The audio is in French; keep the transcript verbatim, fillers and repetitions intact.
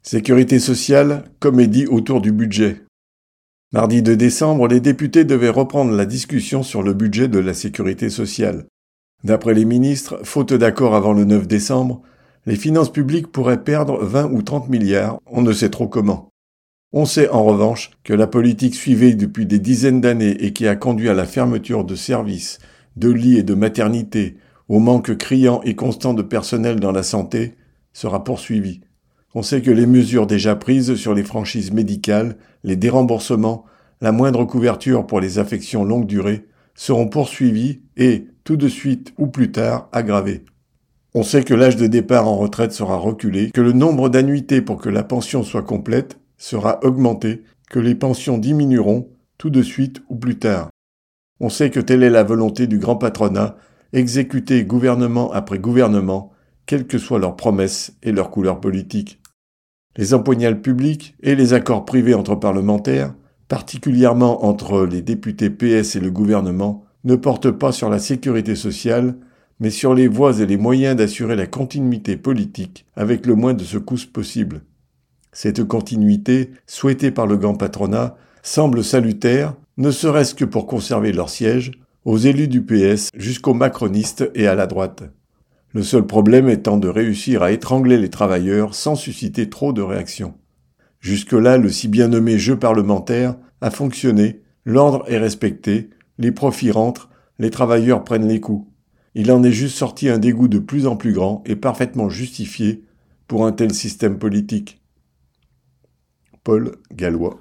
Sécurité sociale, comédie autour du budget. Mardi deux décembre, les députés devaient reprendre la discussion sur le budget de la sécurité sociale. D'après les ministres, faute d'accord avant le neuf décembre, les finances publiques pourraient perdre vingt ou trente milliards, on ne sait trop comment. On sait en revanche que la politique suivie depuis des dizaines d'années et qui a conduit à la fermeture de services, de lits et de maternités, au manque criant et constant de personnel dans la santé, sera poursuivie. On sait que les mesures déjà prises sur les franchises médicales, les déremboursements, la moindre couverture pour les affections longue durée seront poursuivies et, tout de suite ou plus tard, aggravées. On sait que l'âge de départ en retraite sera reculé, que le nombre d'annuités pour que la pension soit complète sera augmenté, que les pensions diminueront, tout de suite ou plus tard. On sait que telle est la volonté du grand patronat, exécutée gouvernement après gouvernement, quelles que soient leurs promesses et leurs couleurs politiques. Les empoignades publiques et les accords privés entre parlementaires, particulièrement entre les députés P S et le gouvernement, ne portent pas sur la sécurité sociale, mais sur les voies et les moyens d'assurer la continuité politique avec le moins de secousses possible. Cette continuité, souhaitée par le grand patronat, semble salutaire, ne serait-ce que pour conserver leur siège, aux élus du P S jusqu'aux macronistes et à la droite. Le seul problème étant de réussir à étrangler les travailleurs sans susciter trop de réactions. Jusque-là, le si bien nommé jeu parlementaire a fonctionné, l'ordre est respecté, les profits rentrent, les travailleurs prennent les coups. Il en est juste sorti un dégoût de plus en plus grand et parfaitement justifié pour un tel système politique. Paul Gallois.